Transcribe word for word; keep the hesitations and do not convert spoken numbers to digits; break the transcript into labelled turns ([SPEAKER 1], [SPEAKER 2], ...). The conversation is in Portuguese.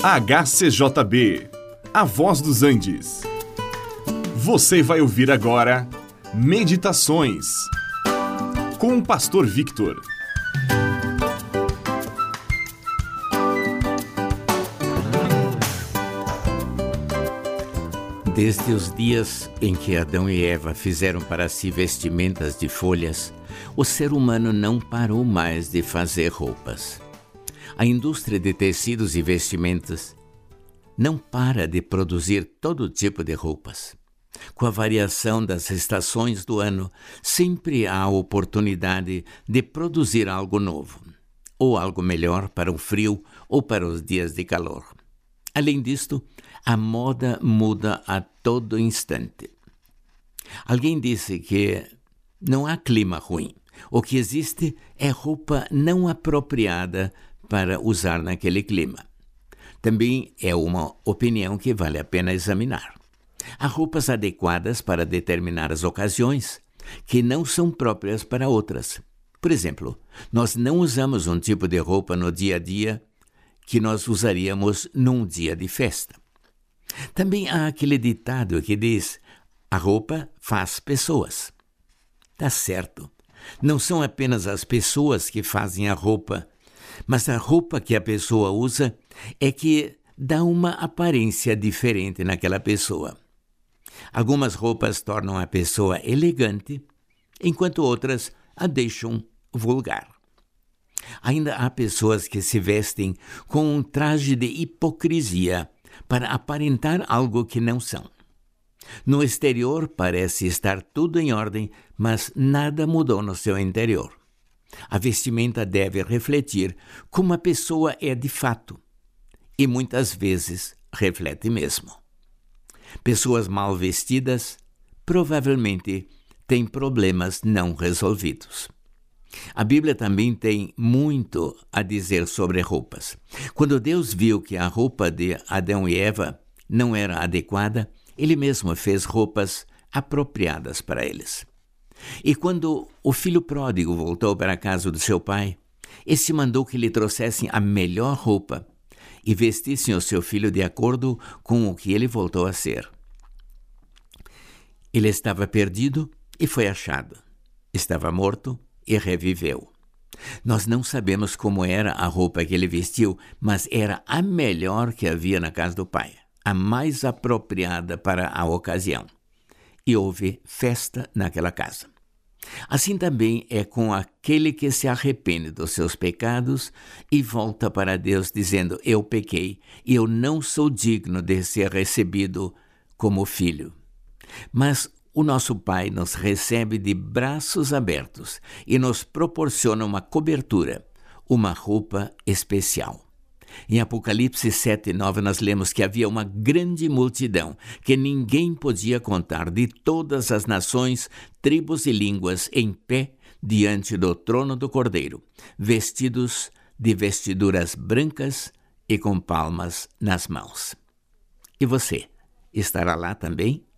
[SPEAKER 1] H C J B, A Voz dos Andes. Você vai ouvir agora Meditações com o Pastor Victor.
[SPEAKER 2] Desde os dias em que Adão e Eva fizeram para si vestimentas de folhas, o ser humano não parou mais de fazer roupas. A indústria de tecidos e vestimentas não para de produzir todo tipo de roupas. Com a variação das estações do ano, sempre há a oportunidade de produzir algo novo, ou algo melhor para o frio ou para os dias de calor. Além disto, a moda muda a todo instante. Alguém disse que não há clima ruim. O que existe é roupa não apropriada para usar naquele clima. Também é uma opinião que vale a pena examinar. Há roupas adequadas para determinadas ocasiões que não são próprias para outras. Por exemplo, nós não usamos um tipo de roupa no dia a dia que nós usaríamos num dia de festa. Também há aquele ditado que diz: a roupa faz pessoas. Tá certo. Não são apenas as pessoas que fazem a roupa, mas a roupa que a pessoa usa é que dá uma aparência diferente naquela pessoa. Algumas roupas tornam a pessoa elegante, enquanto outras a deixam vulgar. Ainda há pessoas que se vestem com um traje de hipocrisia para aparentar algo que não são. No exterior parece estar tudo em ordem, mas nada mudou no seu interior. A vestimenta deve refletir como a pessoa é de fato, e muitas vezes reflete mesmo. Pessoas mal vestidas provavelmente têm problemas não resolvidos. A Bíblia também tem muito a dizer sobre roupas. Quando Deus viu que a roupa de Adão e Eva não era adequada, Ele mesmo fez roupas apropriadas para eles. E quando o filho pródigo voltou para a casa do seu pai, este mandou que lhe trouxessem a melhor roupa e vestissem o seu filho de acordo com o que ele voltou a ser. Ele estava perdido e foi achado. Estava morto e reviveu. Nós não sabemos como era a roupa que ele vestiu, mas era a melhor que havia na casa do pai, a mais apropriada para a ocasião. E houve festa naquela casa. Assim também é com aquele que se arrepende dos seus pecados e volta para Deus dizendo: eu pequei e eu não sou digno de ser recebido como filho. Mas o nosso Pai nos recebe de braços abertos e nos proporciona uma cobertura, uma roupa especial. Em Apocalipse sete, nove, nós lemos que havia uma grande multidão que ninguém podia contar, de todas as nações, tribos e línguas, em pé diante do trono do Cordeiro, vestidos de vestiduras brancas e com palmas nas mãos. E você estará lá também?